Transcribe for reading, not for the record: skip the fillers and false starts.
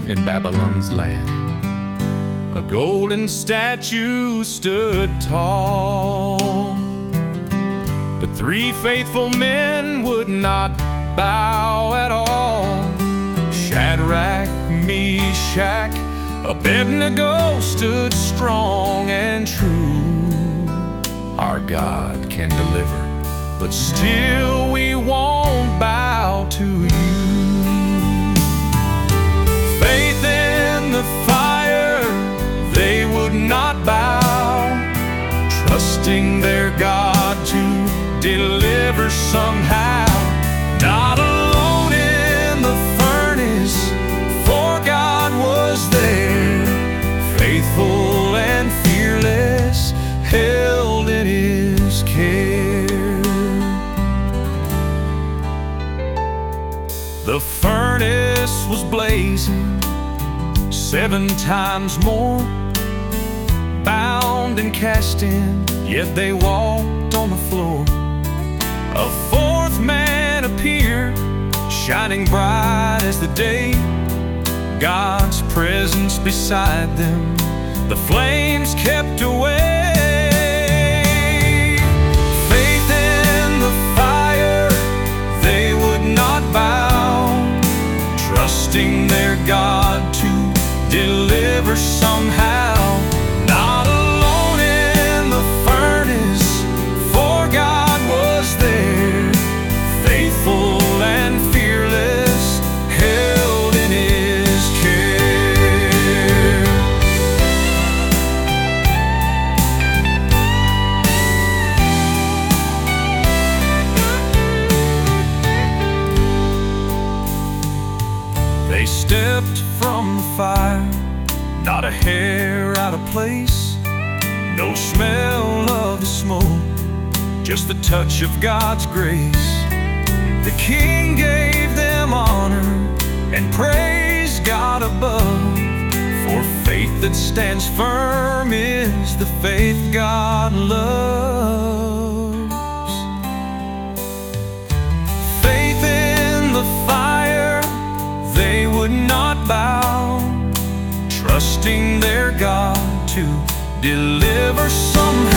in Babylon's land. A golden statue stood tall, but three faithful men would not bow at all. Shadrach, Meshach, Abednego stood strong and true. Our God can deliver, but still we won't bow to you. Faith in the fire, they would not bow, trusting their God to deliver somehow. Not alone in the furnace, for God was there, faithful and fearless, held in His care. The furnace was blazing 7 times more, bound and cast in, yet they walked on the floor. A fourth man appeared, shining bright as the day, God's presence beside them, the flames kept away. Faith in the fire, they would not bow, trusting their God to deliver somehow. Not alone in the furnace, for God was there, faithful and fearless, held in His care. They stepped from the fire, not a hair out of place, no smell of the smoke, just the touch of God's grace. The King gave them honor and praise God above, for faith that stands firm is the faith God loves. Faith in the fire, they would not bow, trusting their God to deliver somehow.